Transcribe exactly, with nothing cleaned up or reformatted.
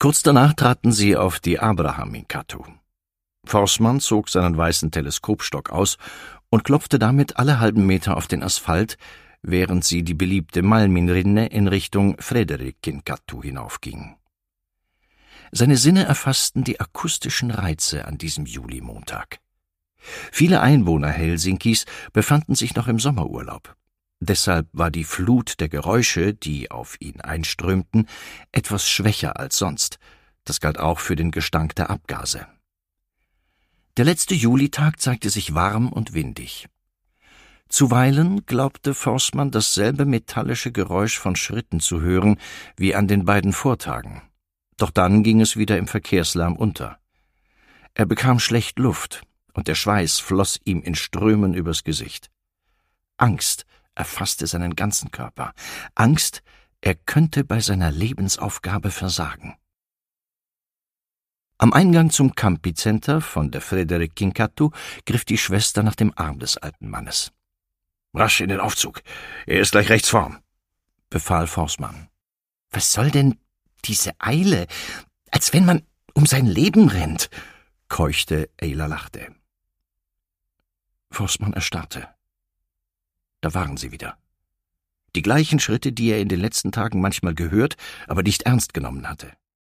Kurz danach traten sie auf die Abraham-Inkatu. Forssmann zog seinen weißen Teleskopstock aus und klopfte damit alle halben Meter auf den Asphalt, während sie die beliebte Malminrinne in Richtung Frederikinkatu hinaufging. Seine Sinne erfassten die akustischen Reize an diesem Julimontag. Viele Einwohner Helsinkis befanden sich noch im Sommerurlaub. Deshalb war die Flut der Geräusche, die auf ihn einströmten, etwas schwächer als sonst. Das galt auch für den Gestank der Abgase. Der letzte Julitag zeigte sich warm und windig. Zuweilen glaubte Forssmann dasselbe metallische Geräusch von Schritten zu hören wie an den beiden Vortagen. Doch dann ging es wieder im Verkehrslärm unter. Er bekam schlecht Luft, und der Schweiß floss ihm in Strömen übers Gesicht. Angst erfasste seinen ganzen Körper. Angst, er könnte bei seiner Lebensaufgabe versagen. Am Eingang zum Campi-Center von der Frederikinkatu griff die Schwester nach dem Arm des alten Mannes. »Rasch in den Aufzug, er ist gleich rechts vorn«, befahl Forssmann. »Was soll denn diese Eile, als wenn man um sein Leben rennt?« keuchte Eyla lachte. Forssmann erstarrte. Da waren sie wieder. Die gleichen Schritte, die er in den letzten Tagen manchmal gehört, aber nicht ernst genommen hatte.